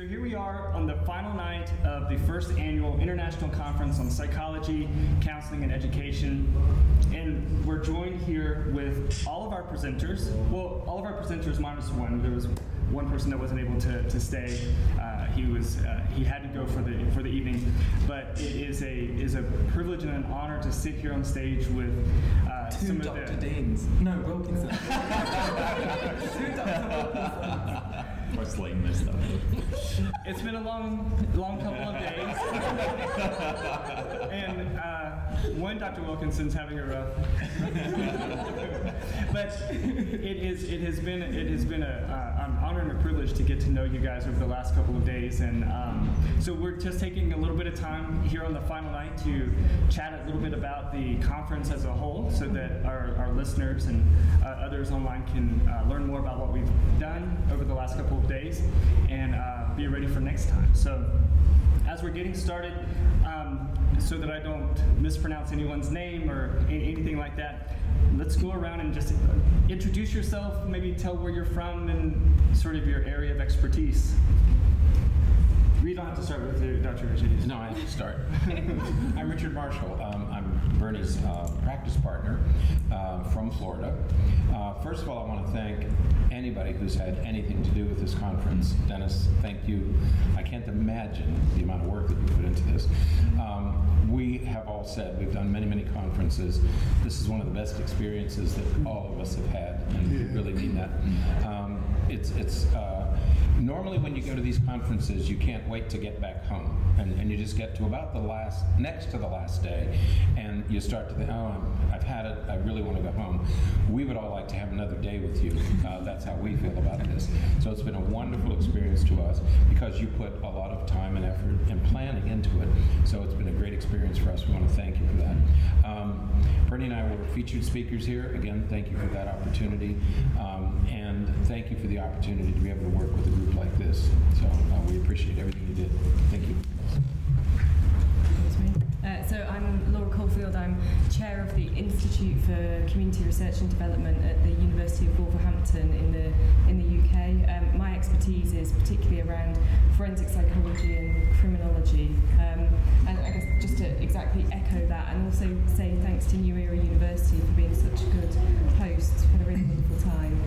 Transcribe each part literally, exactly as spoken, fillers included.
here we are on the final night of the first annual International Conference on Psychology, Counseling, and Education. And we're joined here with all of our presenters. Well, all of our presenters minus one. There was one person that wasn't able to, to stay. Uh, he was uh, he had to go for the for the evening. But it is a is a privilege and an honor to sit here on stage with uh, Two some Doctor of the Deans. No, Wilkinson. Two Doctor Wilkinson. What's lame this stuff? It's been a long, long couple of days, and uh, one Doctor Wilkinson's having a rough. But it is, it has been, it has been a, uh, an honor and a privilege to get to know you guys over the last couple of days, and um, so we're just taking a little bit of time here on the final night to chat a little bit about the conference as a whole, so that our, our listeners and uh, others online can uh, learn more about what we've done over the last couple of days and uh, be ready for next time. So as we're getting started, um, so that I don't mispronounce anyone's name or a- anything like that, let's go around and just introduce yourself, maybe tell where you're from and sort of your area of expertise. We don't have to start with you, Doctor Richard. No, I have to start. I'm Richard Marshall. Um, I'm Bernie's uh, practice partner uh, from Florida. Uh, first of all, I want to thank anybody who's had anything to do with this conference. Dennis, thank you. I can't imagine the amount of work that you put into this. Um, we have all said, we've done many, many conferences. This is one of the best experiences that all of us have had, and we really mean that. Um, it's, it's, uh, normally when you go to these conferences, you can't wait to get back home, and, and you just get to about the last, next to the last day, and you start to think, oh, I'm, I've had it, I really want to go home. We would all like to have another day with you. Uh, that's how we feel about this. So it's been a wonderful experience to us because you put a lot of time and effort and planning into it. So it's been a great experience for us. We want to thank you for that. Um, Bernie and I were featured speakers here. Again, thank you for that opportunity. Um, and thank you for the opportunity to be able to work with a group like this. So uh, we appreciate everything you did. Thank you. Uh, so I'm Laura Caulfield. I'm chair of the Institute for Community Research and Development at the University of Wolverhampton in the in the U K. Um, my expertise is particularly around forensic psychology and criminology. Um, and I guess just to exactly echo that, and also say thanks to New Era University for being such a good host. We've had a really wonderful time.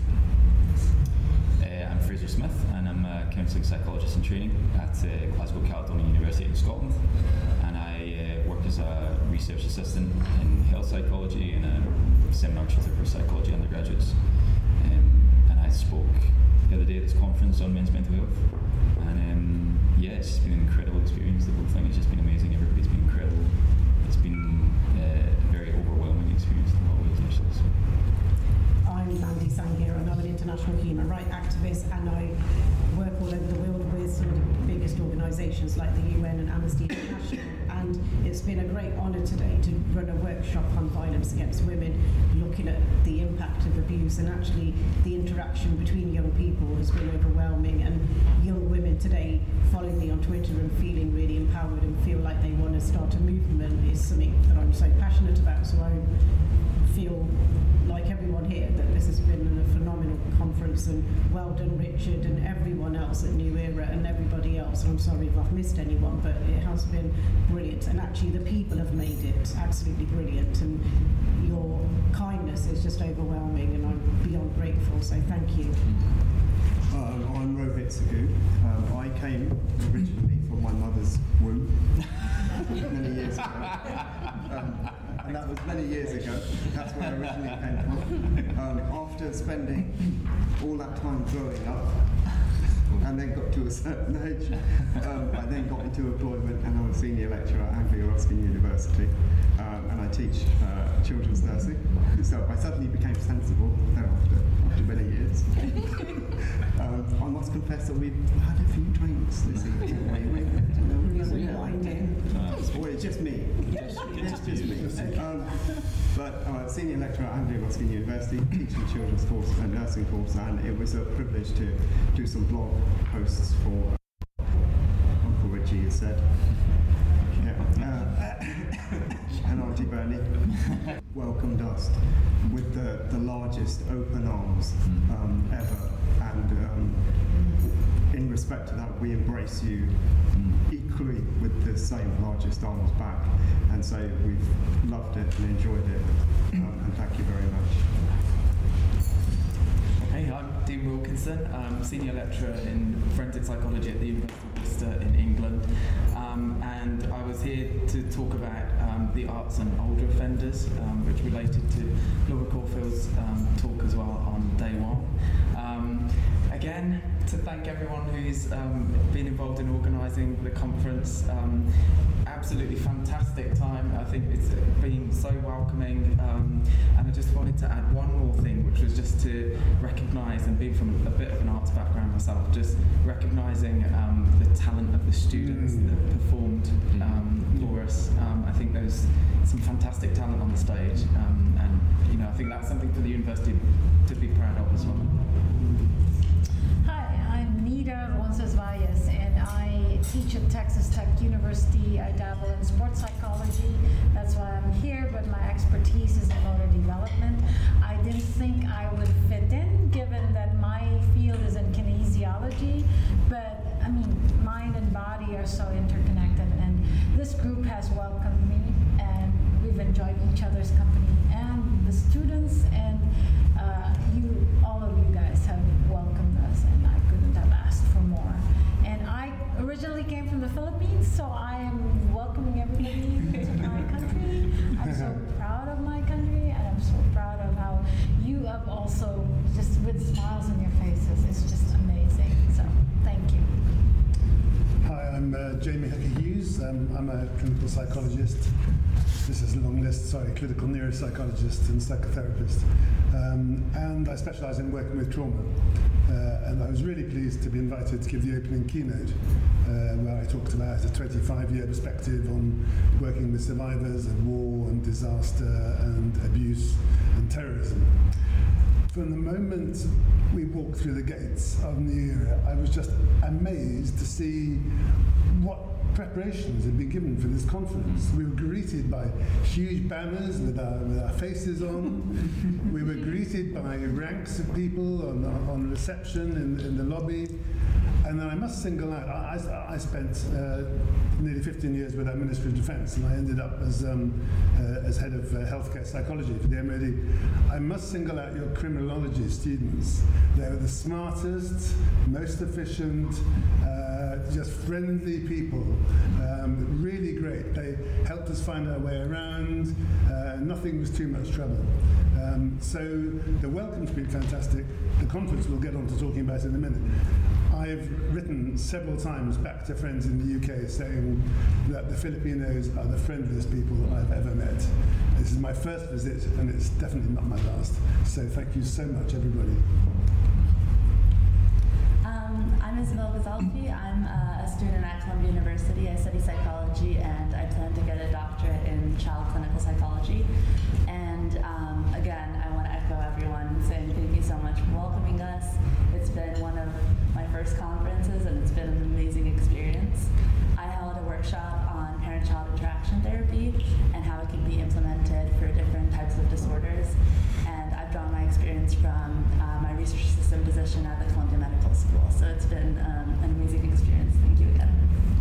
Uh, I'm Fraser Smith, and I'm a counselling psychologist in training at uh, Glasgow Caledonian University in Scotland. And I uh, work as a research assistant in health psychology and a seminar tutor for psychology undergraduates. Um, and I spoke the other day at this conference on men's mental health. And um, yeah, it's just been an incredible experience. The whole thing has just been amazing. Everybody's been incredible. It's been uh, a very overwhelming experience in a lot of ways, actually. So. I'm Mandy Sanghir, and I'm an international human rights activist, and I work all over the world with some of the biggest organisations like the U N and Amnesty International. And it's been a great honour today to run a workshop on violence against women, looking at the impact of abuse, and actually the interaction between young people has been overwhelming. And young women today following me on Twitter and feeling really empowered and feel like they want to start a movement is something that I'm so passionate about. So I feel like everyone here that this has been a phenomenal conference, and well done Richard and everyone else at New Era and everybody else. And I'm sorry if I've missed anyone, but it has been brilliant, and actually the people have made it absolutely brilliant, and your kindness is just overwhelming, and I'm beyond grateful, so thank you. Um, I'm Rohit Sagu. Um, I came originally from my mother's womb many years ago. Um, and that was many years ago. That's where I originally came from. Um, after spending all that time growing up, and then got to a certain age, um, I then got into employment, and I'm a senior lecturer at Anglia Ruskin University, um, and I teach uh, children's nursing. So I suddenly became sensible thereafter, after many years. um, I must confess that we've had a few drinks this evening. Well, it's just me. It's just me. Um, but uh, senior lecturer at Anglia Ruskin University, teaching children's course, a nursing course, and it was a privilege to do some blog posts for uh, Uncle Richie, has said. Yeah. Uh, and Auntie Bernie welcomed us with the, the largest open arms um, ever. And um, in respect to that, we embrace you equally with the same largest arms back. And so we've loved it and enjoyed it. Um, and thank you very much. Hey, I'm Dean Wilkinson. I'm Senior Lecturer in Forensic Psychology at the University of Worcester in England. Um, and I was here to talk about um, the arts and older offenders, um, which related to Laura Caulfield's um, talk as well on day one. Um, again, to thank everyone who's um, been involved in organising the conference. Um, absolutely fantastic time. I think it's been so welcoming. Um, and I just wanted to add one more thing, which was just to recognise, and being from a bit of an arts background myself, just recognising um, the talent of the students mm. that performed um, for us. Um, I think there's some fantastic talent on the stage, um, and you know I think that's something for the university to be proud of as well. Hi, I'm Nita Roncesvalles, and I teach at Texas Tech University. I dabble in sports psychology. That's why I'm here, but my expertise is in motor development. I didn't think I would fit in, given that my field is in kinesiology, but I mean, mind and body are so interconnected, and this group has welcomed me, and we've enjoyed each other's company, and the students, and uh, you, all of you guys have welcomed us, and I couldn't have asked for more. And I originally came from the Philippines, so I am welcoming everybody into my country. I'm so proud of my country, and I'm so proud of how you have also, just with smiles on your faces, it's just amazing. So, thank you. Hi, I'm uh, Jamie Hooker-Hughes. Um, I'm a clinical psychologist. This is a long list, sorry, clinical neuropsychologist and psychotherapist. Um, and I specialise in working with trauma. Uh, and I was really pleased to be invited to give the opening keynote, uh, where I talked about a twenty-five year perspective on working with survivors of war and disaster and abuse and terrorism. From the moment we walked through the gates of New Era, I was just amazed to see what preparations had been given for this conference. We were greeted by huge banners with our, with our faces on. We were greeted by ranks of people on, on reception in, in the lobby. And then I must single out, I, I spent uh, nearly fifteen years with our Ministry of Defence, and I ended up as, um, uh, as head of uh, healthcare psychology for the M O D. I must single out your criminology students. They were the smartest, most efficient, uh, just friendly people. Um, really great. They helped us find our way around. Uh, nothing was too much trouble. Um, so the welcome's been fantastic. The conference we'll get on to talking about in a minute. I've written several times back to friends in the U K saying that the Filipinos are the friendliest people I've ever met. This is my first visit, and it's definitely not my last. So thank you so much, everybody. Um, I'm Isabel Gazalfi. I'm uh, a student at Columbia University. I study psychology, and I plan to get a doctorate in child clinical psychology. And um, again, I want to echo everyone saying thank you so much for welcoming us. It's been one of my first conferences, and it's been an amazing experience. I held a workshop on parent-child interaction therapy and how it can be implemented for different types of disorders. And I've drawn my experience from uh, my research assistant position at the Columbia Medical School. So it's been um, an amazing experience. Thank you again.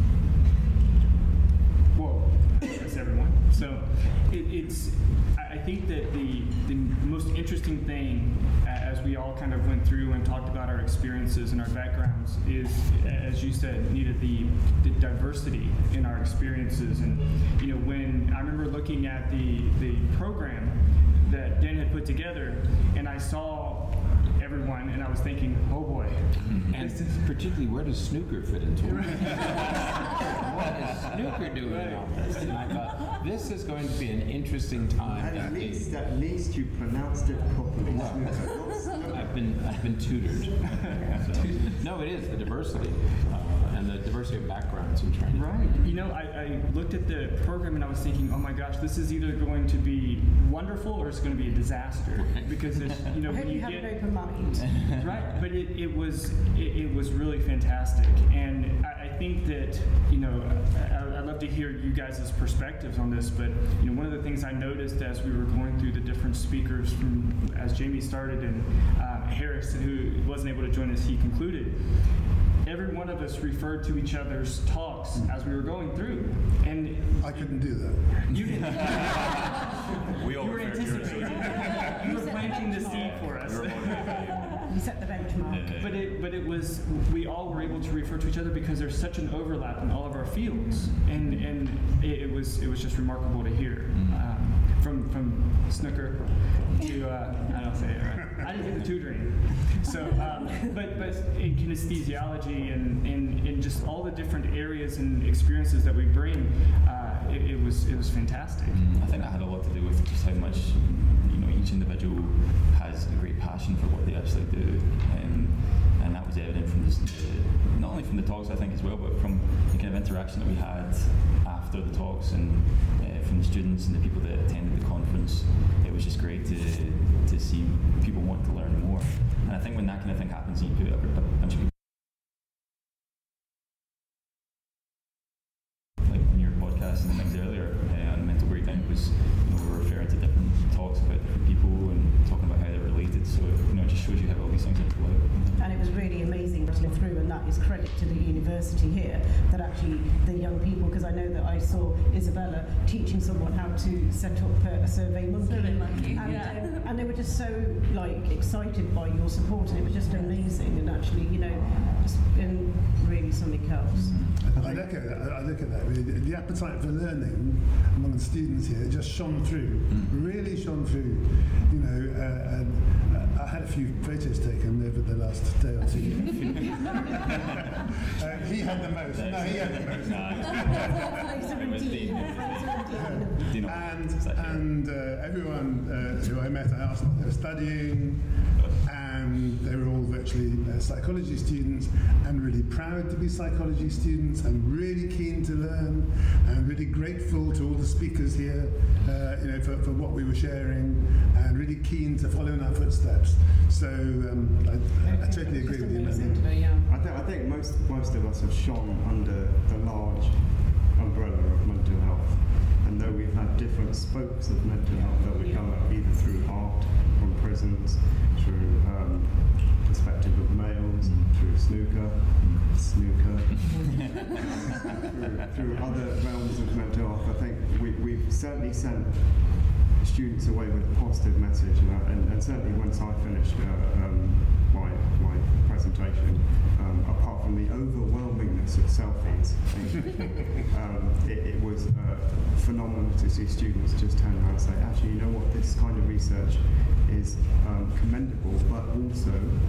Well, that's everyone. So it, it's, I think that the, the most interesting thing, as we all kind of went through and talked about our experiences and our backgrounds, is, as you said, Nita, the, the diversity in our experiences. And, you know, when I remember looking at the, the program that Dan had put together, and I saw everyone, and I was thinking, oh boy. And particularly, where does snooker fit into it? What is snooker doing Right. in all this? And I thought, this is going to be an interesting time. At And least, it- at least you pronounced it properly. I've been I've been tutored. So, no, it is the diversity uh, and the diversity of backgrounds and training. Right. You know, I, I looked at the program and I was thinking, oh my gosh, this is either going to be wonderful or it's going to be a disaster. Because it's, you know, I hope when you you have get an open mind. right, but it, it was it, it was really fantastic, and I, I think that you know I, I'd love to hear you guys' perspectives on this. But you know, one of the things I noticed as we were going through the different speakers, from as Jamie started and um, Harris, who wasn't able to join us, he concluded. every one of us referred to each other's talks as we were going through. And I couldn't do that. you didn't. We all You were referred to anticipating. ourselves. You were planting the seed for us. We were motivated. You set the benchmark. Yeah. But it, but it was, we all were able to refer to each other because there's such an overlap in all of our fields, and and it, it was it was just remarkable to hear, um, from from snooker to uh, I don't say it right. I didn't get the tutoring, so um, but but in kinesthesiology and in in just all the different areas and experiences that we bring, uh, it, it was it was fantastic. I think that had a lot to do with just how much, you know, each individual has a great passion for what they actually do, and and that was evident from this, the, not only from the talks I think as well, but from the kind of interaction that we had after the talks, and uh, from the students and the people that attended the conference. It was just great to to see people want to learn more, and I think when that kind of thing happens, you put a, a bunch of people. Like on your podcast and things earlier uh, on the mental breakdown, it was, you know, we were referring to different talks about different people and talking about how they're related. So you know, it just shows you how all these things interplay. And it was really amazing listening through, and that is credit to the university here, that actually the young people, because I know that I saw Isabella teaching someone how to set up a, a survey monkey, Survey monkey, and, yeah. um, and they were just so like excited by your support, and it was just amazing, and actually, you know, just been really something else. I look at that. I look at that. Really, the, the appetite for learning among the students here just shone through. Really shone through. You know, uh, and uh, I had a few photos taken over the last day or two. uh, he had the most. No, he had the most. It was Dean. Dean and Is that and uh, everyone uh, who I met, I asked what they were studying, and they were all virtually uh, psychology students, and really proud to be psychology students, and really keen to learn, and really grateful to all the speakers here, uh, you know, for, for what we were sharing, and really keen to follow in our footsteps. So um, I, I totally agree with you, Mandy. I, th- I think most most of us have shone under the large umbrella of mental health, and though we've had different spokes of mental health that we come up either through art from prisons, through um, perspective of males, through snooker, snooker, through, through other realms of mental health, I think we, we've certainly sent students away with a positive message, and, uh, and, and certainly once I finished uh, um, my, my presentation, um, apart from the overwhelmingness of selfies, um, it, it was uh, phenomenal to see students just turn around and say, actually, you know what, this kind of research is um, commendable, but also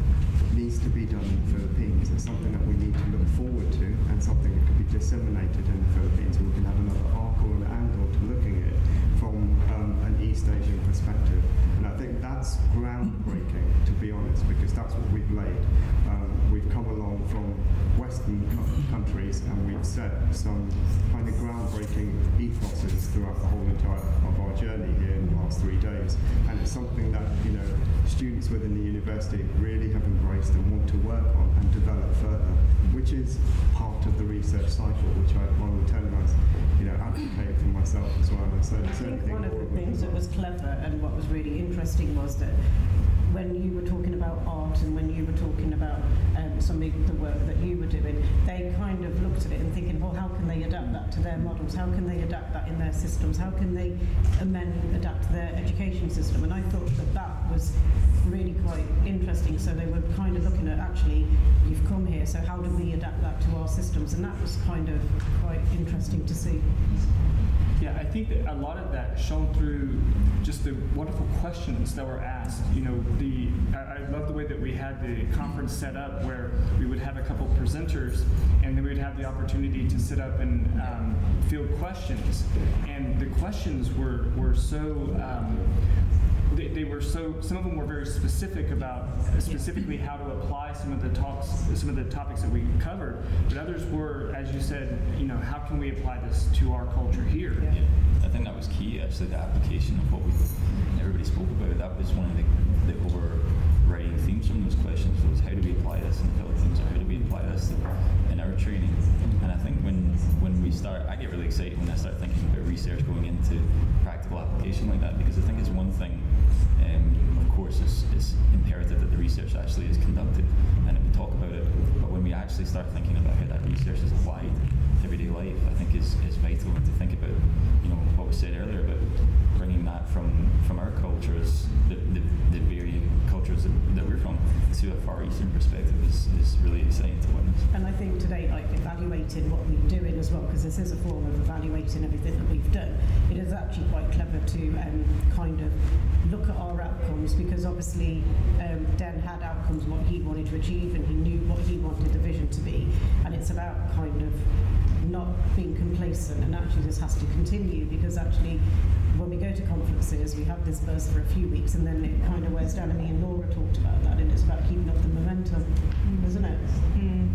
needs to be done in the Philippines. It's something that we need to look forward to, and something that could be disseminated in the Philippines. We can have another arc or an angle to looking at it from um, an East Asian perspective. And I think that's groundbreaking, to be honest, because that's what we've laid. Um, we've come along from Western co- countries, and we've set some kind of groundbreaking ethoses throughout the whole entire of our journey here in the last three days. And it's something that, you know, students within the university really have embraced and want to work on and develop further, which is part of the research cycle, which I, I would tell you, you know, advocate for myself as well. And so, I think one of the things that was clever and what was really interesting was that when you were talking about art and when you were talking about um, some of the work that you were doing, they kind of looked at it and thinking, well, how can they adapt that to their models? How can they adapt that in their systems? How can they amend, adapt their education system? And I thought that that was really quite interesting. So they were kind of looking at, actually, you've come here, so how do we adapt that to our systems? And that was kind of quite interesting to see. Yeah, I think that a lot of that shone through just the wonderful questions that were asked. You know, the I, I love the way that we had the conference set up, where we would have a couple presenters, and then we would have the opportunity to sit up and um, field questions. And the questions were were so. Um, They, they were so, some of them were very specific about uh, specifically how to apply some of the talks, some of the topics that we covered, but others were, as you said, you know, how can we apply this to our culture here? Yeah, I think that was key, actually, the application of what we everybody spoke about. That was one of the, the overriding themes from those questions, was how do we apply this in the Philippines, or how do we apply this in our training? And I think when, when we start, I get really excited when I start thinking about research going into practical application like that, because I think it's one thing, um, of course, it's, it's imperative that the research actually is conducted and that we talk about it, but when we actually start thinking about how that research is applied to everyday life, I think is, is vital. And to think about, you know, what was said earlier about bringing that from, from our cultures, the, the, the varying cultures that, that we're from, to a Far Eastern perspective is, is really exciting to witness. And I think today, like evaluating what we're doing as well, because this is a form of evaluating everything that we've done, it is actually quite clever to um, kind of look at our outcomes, because obviously um, Dan had outcomes, what he wanted to achieve, and he knew what he wanted the vision to be, and it's about kind of not being complacent, and actually this has to continue, because actually when we go to conferences we have this burst for a few weeks and then it kind of wears down, and me and Laura talked about that, and it's about keeping up the momentum, mm. isn't it? Mm.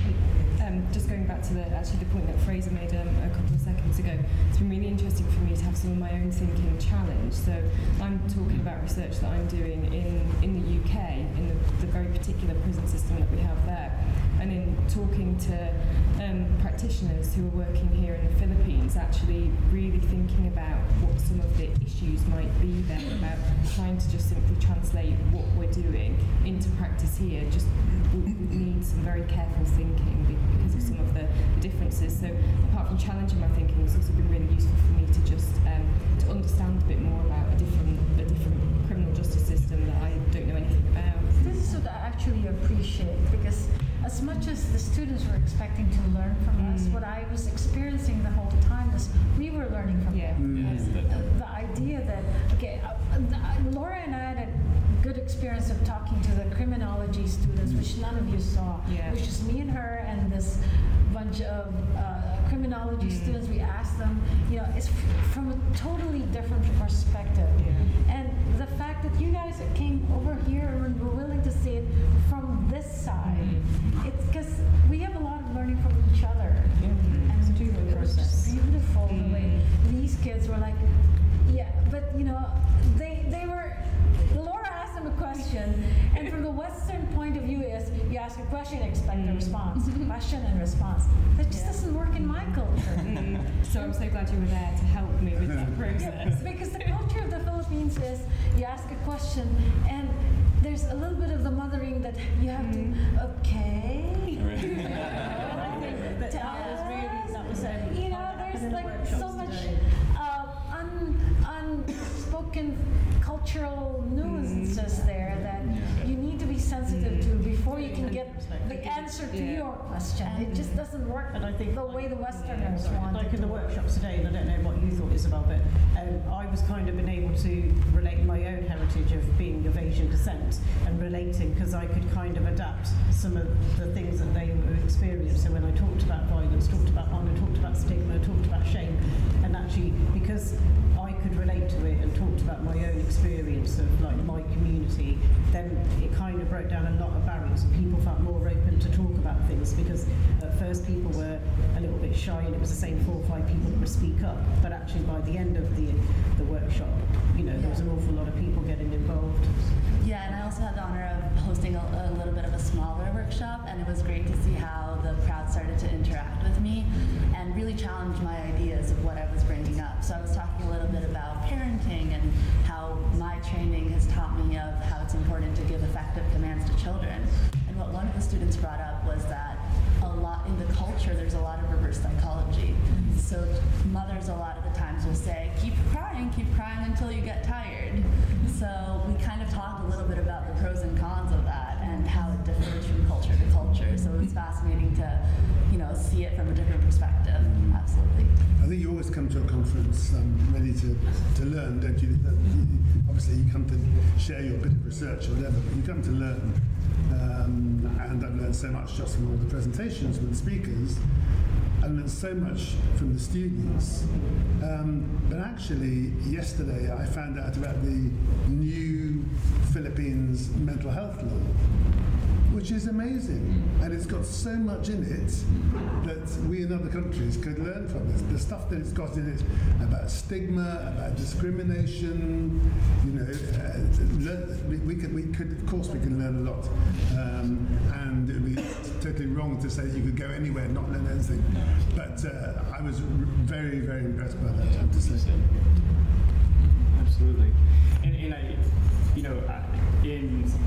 Um, just going back to the actually the point that Fraser made um, a couple of seconds ago, it's been really interesting for me to have some of my own thinking challenged. So I'm talking about research that I'm doing in, in the U K, in the, the very particular prison system that we have there, and in talking to um, practitioners who are working here in the Philippines, actually really thinking about what some of the issues might be there, about trying to just simply translate what we're doing into practice here. Just we, we need some very careful thinking because of some of the differences. So apart from challenging my thinking, it's also been really useful for me to just um, to understand a bit more about a different a different criminal justice system that I don't know anything about. This is what I actually appreciate, because as much as the students were expecting to learn from mm. us, what I was experiencing the whole time is we were learning from yeah. them. Mm. Yes. The, the idea that, okay, uh, uh, Laura and I had a good experience of talking to the criminology students, mm. which none of you saw, yeah. which is me and her and this bunch of uh, criminology mm. students. We asked them, you know, it's f- from a totally different perspective. Yeah. And the fact that you guys came over here and were willing to see it from this side, mm. it's because we have a lot of learning from each other. Yeah. And it's a two-way it was process. just beautiful Mm. the way these kids were like, yeah, but you know, they they were, Laura asked them a question, and from the Western point of view is, you ask a question, expect a response. Question and response. That just Yeah. doesn't work in my culture. Mm. So I'm so glad you were there to help me with that process. Yes, because the culture of the Philippines is, you ask a question, and there's a little bit of the mothering that you have Mm. to, okay. That, that was really, that was um, You know, happened there's in the like workshops so much today. uh, un, unspoken cultural nuances there that you need to be sensitive to before you can get the answer to Yeah. your question. It just doesn't work And I think the way the Westerners Sorry, want like it in the to work. workshops today, and I don't know what you thought, Isabel, but um, I was kind of been able to relate my own heritage of being of Asian descent and relating, because I could kind of adapt some of the things that they were experiencing. So when I talked about violence, talked about honour, talked about stigma, talked about shame, and actually because I could relate to it and talked about my own experience of like my community, then it kind of broke down a lot of barriers, and people felt more open to talk about things, because at first people were a little bit shy, and it was the same four or five people that would speak up, but actually by the end of the the workshop, you know, there was an awful lot of people getting involved. Yeah, and I also had the honor of hosting a, a little bit of a smaller workshop, and it was great to see how the crowd started to interact with me and really challenge my ideas of what I was bringing up. So I was talking a little bit about parenting and how my training has taught me of how it's important to give effective commands to children. And what one of the students brought up was that a lot in the culture, there's a lot of reverse psychology. So mothers a lot of the times will say, keep crying, keep crying until you get tired. So we kind of talked a little bit about the pros and cons of that and how it differs from culture to culture. So it was fascinating to, you know, see it from a different perspective. Absolutely. I think you always come to a conference um, ready to, to learn, don't you? That you? Obviously, you come to share your bit of research or whatever, but you come to learn. Um, and I've learned so much just from all the presentations from the speakers. I've learned so much from the students. Um, but actually, yesterday I found out about the new Philippines mental health law, which is amazing, and it's got so much in it that we in other countries could learn from this. The stuff that it's got in it about stigma, about discrimination, you know, uh, learn, we, we could, we could, of course, we can learn a lot, um, and it would be totally wrong to say you could go anywhere and not learn anything. But uh, I was r- very, very impressed by that, I have to say. Absolutely. And, and I, you know, I- in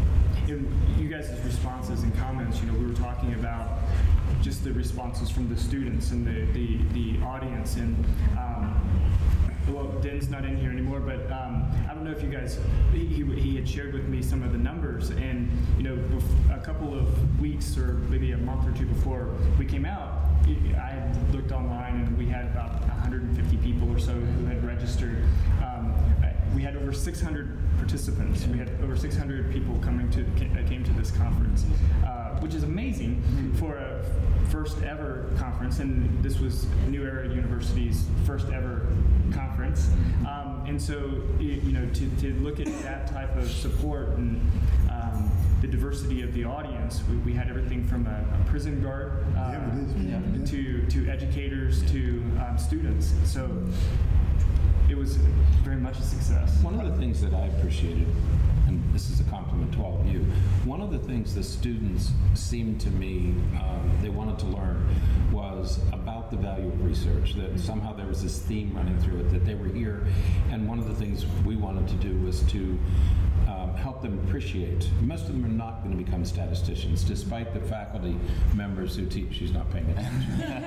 in you guys' responses and comments, you know, we were talking about just the responses from the students and the, the, the audience. And um, well, Den's not in here anymore, but um, I don't know if you guys, he, he had shared with me some of the numbers, and you know, bef- a couple of weeks or maybe a month or two before we came out, I had looked online and we had about one hundred fifty people or so who had registered. Um, we had over six hundred participants. We had over six hundred people coming to that came to this conference, uh, which is amazing for a first ever conference. And this was New Era University's first ever conference. Um, and so, you know, to, to look at that type of support and um, the diversity of the audience, we, we had everything from a, a prison guard uh, Yeah, it is. Yeah. to to educators to um, students. So it was very much a success. One of the things that I appreciated, and this is a compliment to all of you, one of the things the students seemed to me um, they wanted to learn was about the value of research, that somehow there was this theme running through it, that they were here, and one of the things we wanted to do was to um, help them appreciate. Most of them are not going to become statisticians, despite the faculty members who teach. She's not paying attention.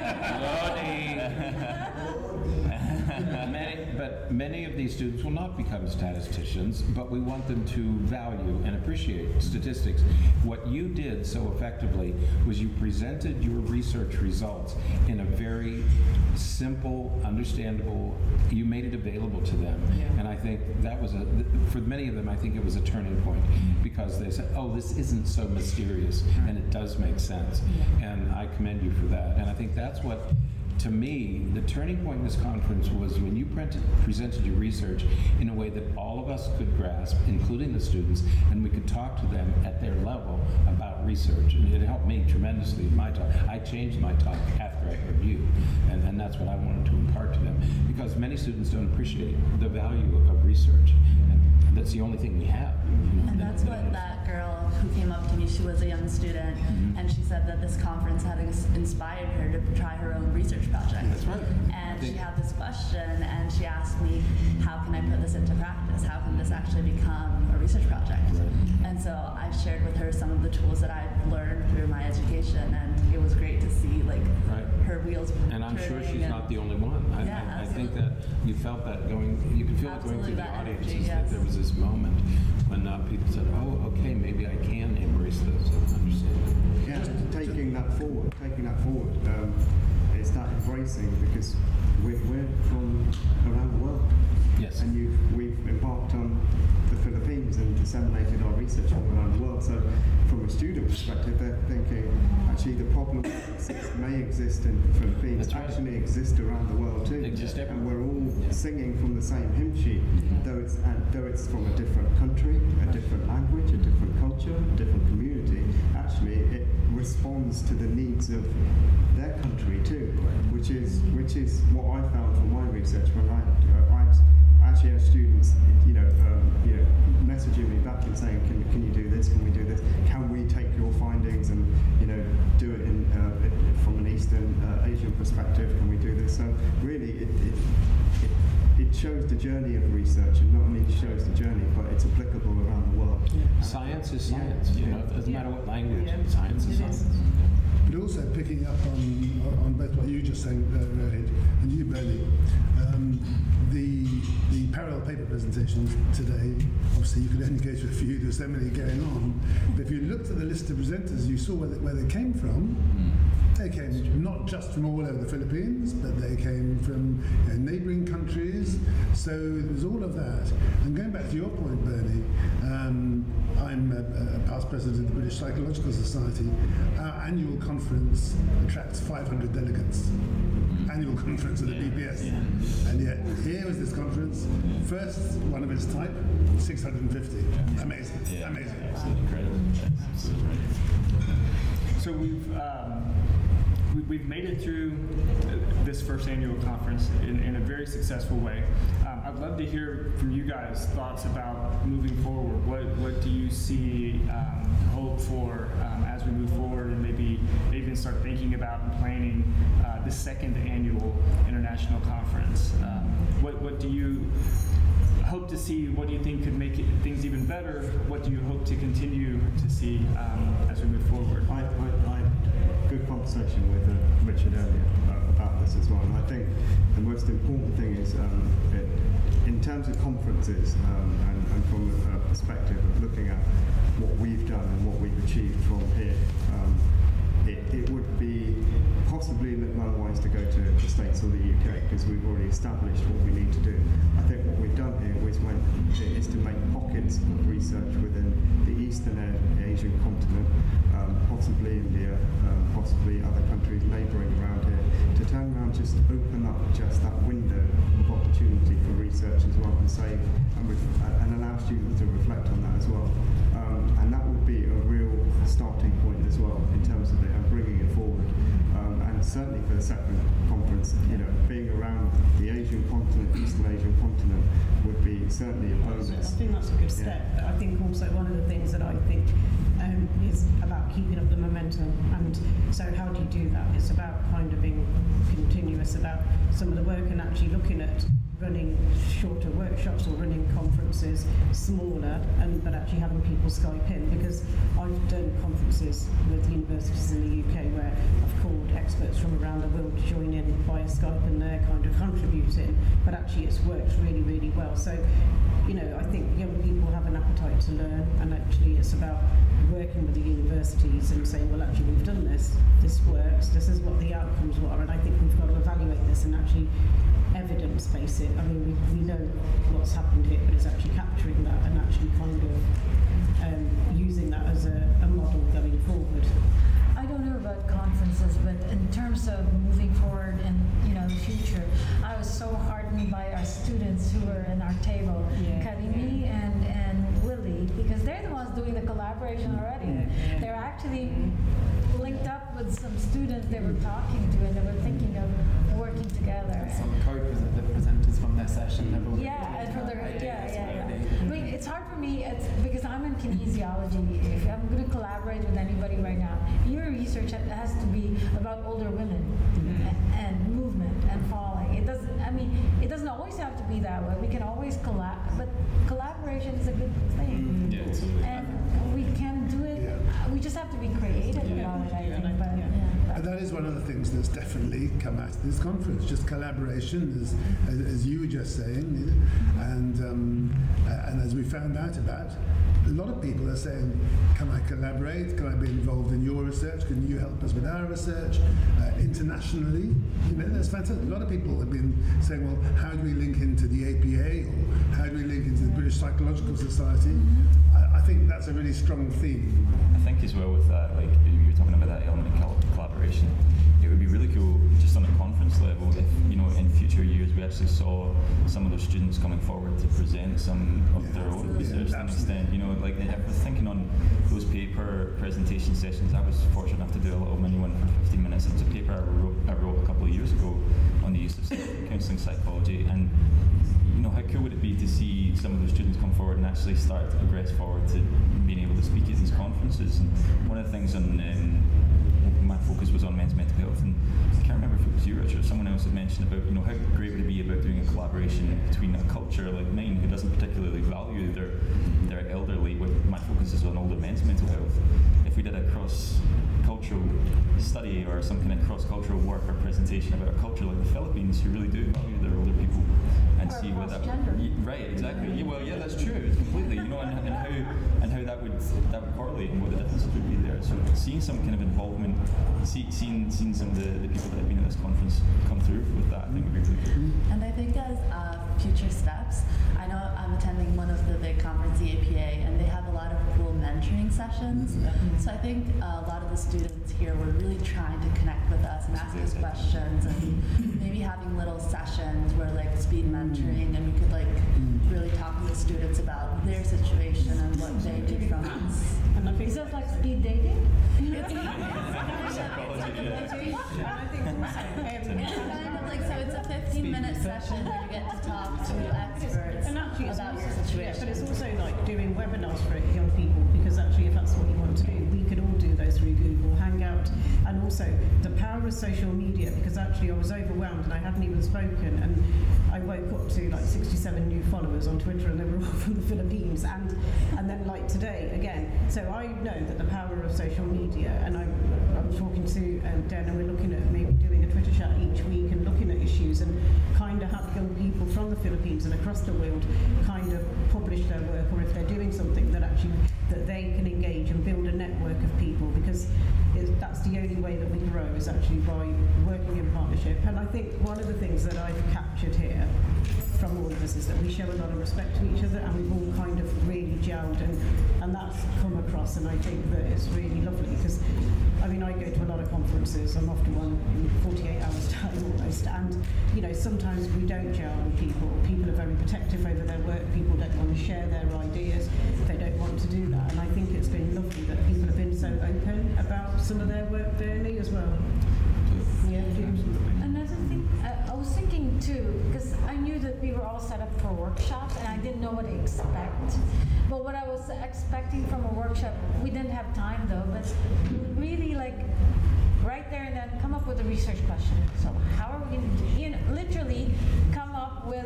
many, but many of these students will not become statisticians, but we want them to value and appreciate statistics. What you did so effectively was you presented your research results in a very simple, understandable, you made it available to them. Yeah. And I think that was a, for many of them, I think it was a turning point, because they said, oh, this isn't so mysterious, and it does make sense. And I commend you for that. And I think that's what, to me, the turning point in this conference was when you printed, presented your research in a way that all of us could grasp, including the students, and we could talk to them at their level about research. And it helped me tremendously in my talk. I changed my talk after I heard you, and, and that's what I wanted to impart to them, because many students don't appreciate the value of research. And that's the only thing we have. You know, And that's what that girl who came up to me, she was a young student, Mhm. and she said that this conference had ins- inspired her to try her own research project. That's right. And I she think- had this question, and she asked me, how can I put this into practice? How can this actually become a research project? Right. And so I shared with her some of the tools that I've learned through my education, and it was great to see like Right. her wheels And I'm sure turning she's and- not the only one. I, Yeah, I, I think absolutely. that you felt that going, you could feel it going Absolutely, through the that audiences, energy, that yes. there was this moment when uh, people said, oh, okay, maybe I can embrace this and understand it. Yeah, taking that forward, taking that forward, um, it's that embracing, because we're, we're from around the world. Yes. And you've, we've embarked on the Philippines and disseminated our research all around the world. So from a student perspective, they're thinking, actually the problem that exists, may exist in the Philippines, That's right. actually exist around the world too. Exist and everywhere. we're all Yeah. singing from the same hymn sheet, though it's, and though it's from a different country, a different language, a different culture, a different community. Actually, it responds to the needs of their country too, which is which is what I found from my research when I uh, I actually had students, you know, um, you know, messaging me back and saying, can can you do this? Can we do this? Can we take your findings and you know do it in uh, it, from an Eastern uh, Asian perspective? Can we do this? So really, it, it it it shows the journey of research, and not only shows the journey, but it's applicable around the world. Science is science, you know, it doesn't matter what language, Yeah. science is It is. science. But also picking up on on both what you just saying, uh, Rohit, and you, Bernie, um, the the parallel paper presentations today. Obviously, you could only go to a few. There's so many going on. But if you looked at the list of presenters, you saw where they, where they came from. They came not just from all over the Philippines, but they came from you know, neighbouring countries. So there's all of that. And going back to your point, Bernie, um, I'm a, a past president of the British Psychological Society. Our annual conference attracts five hundred delegates. Annual conference of the B P S. And yet, here is this conference, first one of its type, six hundred fifty. Amazing. Yeah, Amazing. absolutely incredible. Absolutely right. So we've um, we, we've made it through this first annual conference in, in a very successful way. Um, I'd love to hear from you guys thoughts about moving forward. What what do you see um, hope for um, as we move forward, and maybe even start thinking about and planning uh, the second annual international conference? Um, what what do you hope to see? What do you think could make it, things even better? What do you hope to continue to see um, as we move forward? I, I, I had a good conversation with uh, Richard earlier uh, about this as well, and I think the most important thing is um, it, in terms of conferences um, and, and from a perspective of looking at what we've done and what we've achieved from here, um, it, it would be possibly a little unwise to go to the States or the U K because we've already established what we need to do. I think what we've done here is, when, is to make pockets of research within the Eastern Asian continent, um, possibly India, um, possibly other countries neighbouring around here, to turn around, just open up just that window of opportunity for research as well, and save and, ref- and allow students to reflect on that as well. Um, and that would be a real starting point as well in terms of it and bringing it forward. Um, and certainly for the second conference, you know, being around the Asian continent, Eastern Asian continent, would be certainly a bonus. I think that's a good step. Yeah. I think also one of the things that I think um, is about keeping up the momentum. And so how do you do that? It's about kind of being continuous about some of the work and actually looking at running shorter workshops or running conferences smaller, and but actually having people Skype in, because I've done conferences with universities in the U K where I've called experts from around the world to join in via Skype, and they're kind of contributing, but actually it's worked really, really well. So, you know, I think young people have an appetite to learn, and actually it's about working with the universities and saying, well, actually we've done this, this works, this is what the outcomes were, and I think we've got to evaluate this and actually evidence base it. I mean, we, we know what's happened here, but it's actually capturing that and actually kind of um, using that as a, a model going forward. I don't know about conferences, but in terms of moving forward in, you know, the future, I was so heartened by our students who were in our table, Yeah. Karimi and, and Willie, because they're the ones doing the collaboration already. Yeah, yeah. They're actually linked up with some students they were talking to, and they were thinking of working together. Some co-present the presenters from their session. they've already Yeah, and from the ideas yeah, yeah, yeah. already. I mean, it's hard for me. It's because I'm in kinesiology. If I'm going to collaborate with anybody right now, your research has to be about older women mm-hmm. and, and movement and falling. It doesn't. I mean, it doesn't always have to be that way. We can always collab, but collaboration is a good thing. Yeah, absolutely. And we can do it. Yeah. We just have to be creative Yeah. about it. I Yeah, think. and I- But, yeah. yeah. And that is one of the things that's definitely come out of this conference, just collaboration, as, as, as you were just saying. And, um, uh, and as we found out about, a lot of people are saying, can I collaborate? Can I be involved in your research? Can you help us with our research? Uh, internationally, you know, that's fantastic. A lot of people have been saying, well, how do we link into the A P A? Or how do we link into the British Psychological Society? I, I think that's a really strong theme. I think as well with that, like you were talking about that element of col- collaboration, it would be really cool just on a conference level if, you know, in future years we actually saw some of those students coming forward to present some of Yeah, their own absolutely. research to an Absolutely. extent. You know, like I was thinking on those paper presentation sessions, I was fortunate enough to do a little mini one for fifteen minutes. It's a paper I wrote, I wrote a couple of years ago on the use of counselling psychology, and you know, how cool would it be to see some of those students come forward and actually start to progress forward to being able to speak at these conferences? And one of the things on um, my focus was on men's mental health, and I can't remember if it was you, Richard, or someone else had mentioned about, you know, how great would it be about doing a collaboration between a culture like mine, who doesn't particularly value their their elderly, with my focus is on older men's mental health. If we did a cross-cultural study or some kind of cross-cultural work or presentation about a culture like the Philippines, who really do value their older people, and Or see what that cross-gender. y- right, exactly. Yeah, well, yeah, that's true, completely. You know, and, and how and how that would that would correlate and what the differences would be there. So seeing some kind of involvement, see, seeing seeing some of the, the people that have been at this conference come through with that, I think would be really cool. And I think as uh, future steps, I know I'm attending one of the big conferences, the A P A, and they have a lot of cool mentoring sessions. So I think uh, a lot of the students here were really trying to connect with us and ask us questions, and maybe having little sessions where like speed mentoring, and we could like really talk to the students about their situation and what they did from us. And I think Is that like speed dating? And I think also, um, It's kind of like, so it's a fifteen minute session where you get to talk to experts and actually it's about also, your yeah, situation. but it's also like doing webinars for young people, because actually if that's what you want to do, we could all do those through Google Hangout. And also the power power of social media, because actually I was overwhelmed and I hadn't even spoken, and I woke up to like sixty-seven new followers on Twitter, and they were all from the Philippines, and and then like today again. So I know that the power of social media, and I'm, I'm talking to um, Den, and we're looking at maybe doing a Twitter chat each week and looking at issues, and kind of have young people from the Philippines and across the world kind of publish their work, or if they're doing something that actually that they can engage and build a network of people, because it's, that's the only way that we grow, is actually by working in partnership. And I think one of the things that I've captured here from all of us is that we show a lot of respect to each other, and we've all kind of really gelled, and, and that's come across, and I think that it's really lovely, because I mean, I go to a lot of conferences. I'm off to one in forty-eight hours time almost, and you know, sometimes we don't gel with people. People are very protective over their work. People don't want to share their ideas. They don't want to do that, and I think it's been lovely that people have been so open about some of their work daily as well. Yeah, Another thing, I, I was thinking too, because I knew that we were all set up for workshops, and I didn't know what to expect. But what I was expecting from a workshop, we didn't have time though, but really like right there and then come up with a research question. So how are we going to do, you know, literally come up with,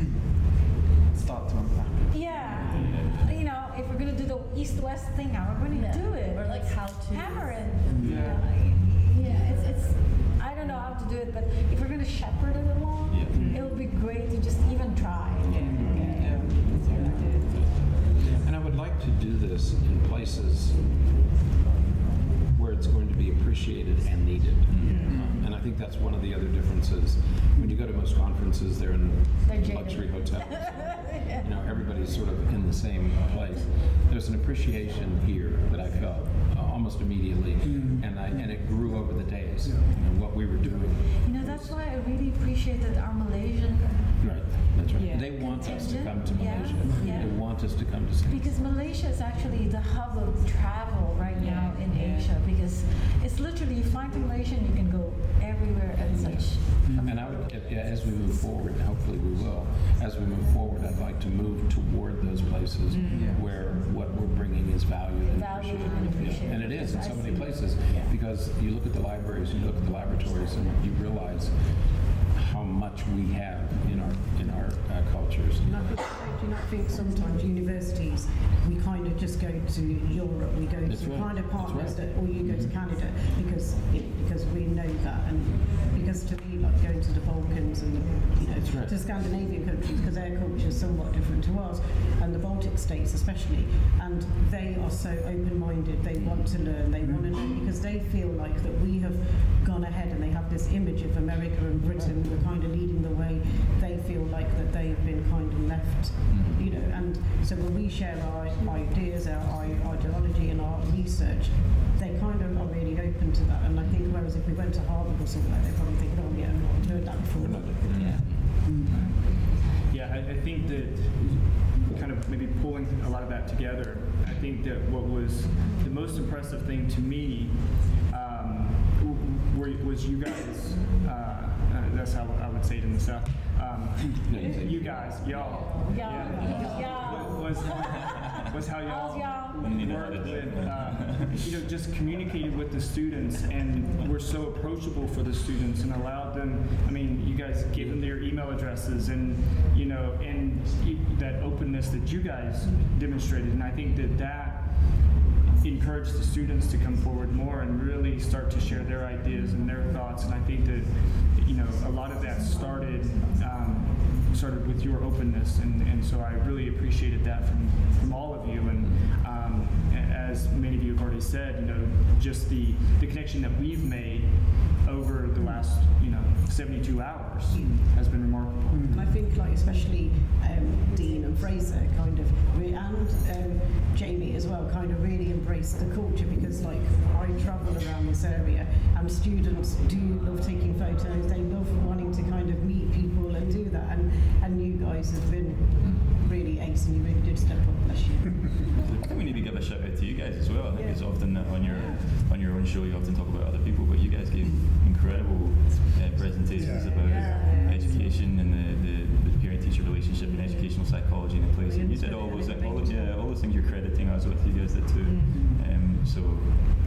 Start to unpack. yeah, you know, if we're going to do the east-west thing, how are we going to Yeah. do it? Or like how to. Hammer it. Yeah. Yeah, it's, it's, I don't know how to do it, but if we're going to shepherd it along, Yeah. it would be great to just even try. Yeah. And I would like to do this in places where it's going to be appreciated and needed. Um, and I think that's one of the other differences. When you go to most conferences, they're in They're jaded. luxury hotels. You know, everybody's sort of in the same place. There's an appreciation here that I felt uh, almost immediately, and I and it grew over the days. You know, what we were doing. You know, that's why I really appreciate that our Malaysian, Right. That's right. Yeah. They want us to Contingent, come to yeah, Malaysia. yeah. They want us to come to Singapore. because Malaysia is actually the hub of travel right now in Yeah. Asia, because it's literally, you fly to Malaysia and you can go everywhere at such. And I would, if- yeah, as we move forward, and hopefully we will, as we move forward, I'd like to move toward those places where what we're bringing is valued and Valued appreciated. and Yeah. appreciated, And it is in because so I many see- places, yeah. because you look at the libraries, you look at the laboratories, and you realize how much we have in our in our uh, cultures. And I think, do you not think sometimes universities, we kind of just go to Europe, we go That's to right. kind of That's partners right. that, or you go to Canada, because it, because we know that, and because to me, like going to the Balkans and you know That's right. to Scandinavian countries, because their culture is somewhat different to ours, and the Baltic states especially, and they are so open-minded. They want to learn, they want to know, because they feel like that we have gone ahead, and they have this image of America and Britain, we're kind of leading the way. They feel like that they've been kind of left, you know, and so when we share our ideas, our, our ideology and our research, they kind of are really open to that. And I think whereas if we went to Harvard or something, like, they probably think, oh yeah, I've heard that before. Yeah. Yeah, I, I think that kind of maybe pulling a lot of that together, I think that what was the most impressive thing to me um, w- were, was you guys, uh, uh, that's how I would say it in the South, um, you guys, y'all, Y'all. yeah, Y'all. was, was how How's y'all y'all? worked with, uh, you know, just communicated with the students and were so approachable for the students and allowed them, I mean, you guys gave them their email addresses and, you know, and y- that openness that you guys demonstrated. And I think that that encouraged the students to come forward more and really start to share their ideas and their thoughts. And I think that, you know, a lot of that started um, started with your openness, and, and so I really appreciated that from, from all of you. And um, a- as many of you have already said, you know, just the, the connection that we've made over the last, you know, seventy-two hours has been remarkable. And I think, like, especially um, Dean and Fraser kind of, re- and um, Jamie as well, kind of really embraced the culture, because, like, I travel around this area and students do love taking photos, they love wanting to kind of meet people and do that, and, and you guys have been really ace, and you really did step up, bless you. I think we need to give a shout out to you guys as well. I think it's often that on your on your own show you often talk about other people, but you guys gave incredible uh, presentations Yeah. about Yeah. education and the, the, the parent-teacher relationship and educational psychology in a place. And you did all those all, yeah, all those things you're crediting us with. You guys did too. Um, so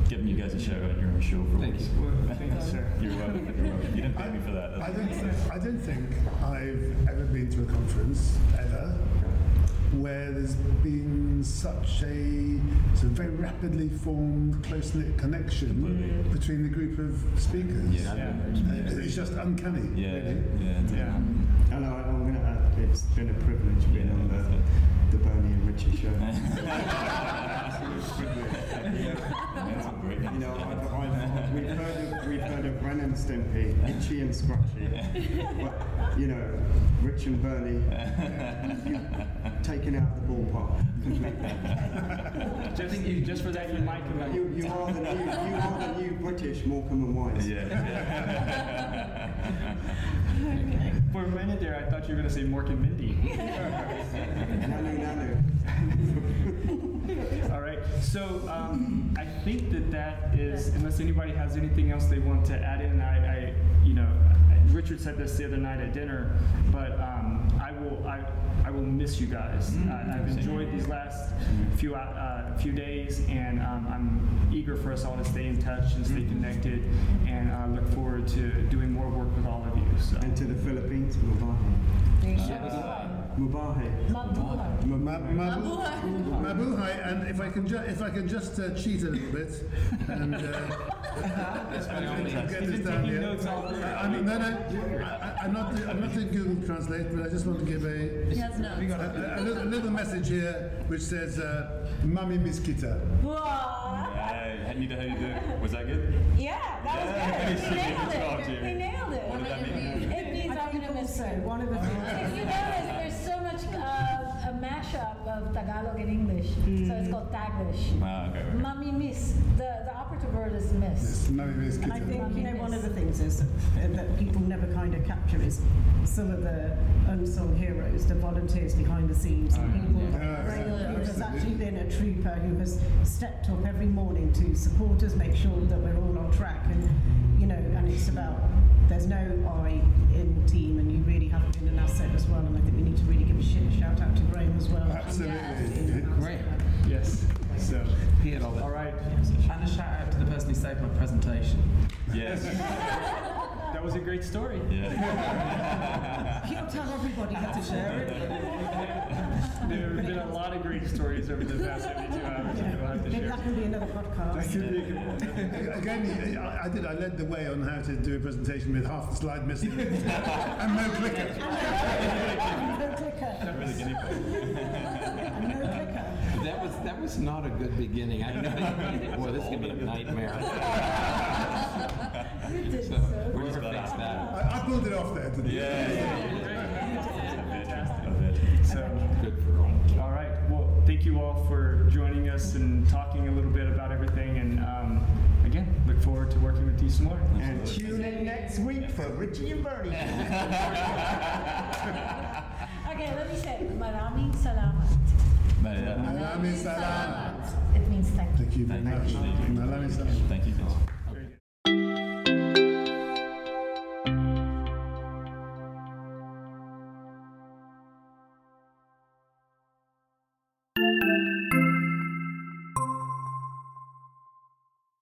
giving you guys a shout out on your own show for Thank once. you. Well, thank you, sir. You're welcome. You're welcome. You didn't pay me for that. I That's don't, th- I don't think I've ever been to a conference, ever, where there's been such a sort of very rapidly formed, close-knit connection Completely. between the group of speakers. Yeah. Yeah. Uh, It's just uncanny, Yeah, really. yeah, Yeah. And I, I'm going to add, it's been a privilege being on the, the Bernie and Richie show. Absolute privilege. That's a great You know, I've, I've, we've, heard of, we've heard of Ren and Stimpy, Itchy and Scratchy, but, you know, Rich and Bernie, you've taken out the ballpark completely. Just, just for that, you might come out. You, you, are the new, you are the new British Morecambe and Wise. Yeah. For a minute there, I thought you were going to say Mork and Mindy. Nanu, nanu. All right. So um, I think that that is, unless anybody has anything else they want to add in, I, I you know, Richard said this the other night at dinner, but um, I will, I, I will miss you guys. Mm, uh, I've enjoyed these last few uh, few days, and um, I'm eager for us all to stay in touch and stay connected, and uh, look forward to doing more work with all of you. So. And to the Philippines, Mubahi. Mubahi. Mabuhay. Ma- Mabu- Mabuhay, and if I can, ju- if I can just uh, cheat a little bit and uh, get He's this been down taking here. notes all I, I mean, no, no, I, I- I'm not, do- I'm not doing Google Translate, but I just want to give a, He has notes. a, a, little, a little message here which says, uh, "Mami miskita." Uh, Anita, how you doing? Was that good? Yeah, that was good. He nailed Good job, it. Jamie. He nailed it. What does that mean? It means I I'm think gonna miss also you. one of the things. If you notice, there's so much uh, a mashup of Tagalog and English, so it's called Taglish. Ah, okay. okay. Mummy miss. The the operative word is miss. Yes, Mami And I miskita. think, you know, one of the things is that, that people never kind of capture is some of the unsung heroes, the volunteers behind the scenes, and people. Yeah, Regular. There's actually been a trooper who has stepped up every morning to support us, make sure that we're all on track, and you know, and it's about there's no I in the team, and you really have been an asset as well. And I think we need to really give a shit shout out to Graham as well. Absolutely. Great. Yes. So. He had all that. All right. And a shout out to the person who saved my presentation. Yes. That was a great story. Yeah. He'll tell everybody how to share it. There have been a lot of great stories over the past seventy-two hours. that we'll have to Maybe share. that can be another podcast. Again, I, I did. I led the way on how to do a presentation with half the slide missing and no clicker. No clicker. Really guinea pig. And no clicker. That was that was not a good beginning. I know. Boy, this is gonna be a nightmare. You did So so. we're gonna fix that. I, I pulled it off there, didn't I? Yeah. Fantastic. Yeah. So, Good for all. all right. Well, thank you all for joining us and talking a little bit about everything. And um, again, look forward to working with you some more. And tune in next week for Richie and Bernie. Okay, let me say it. Marami salamat. But, uh, Maraming salamat. It means thank you. Thank you very Thank much. you. Maraming salamat. Thank you. Thank you.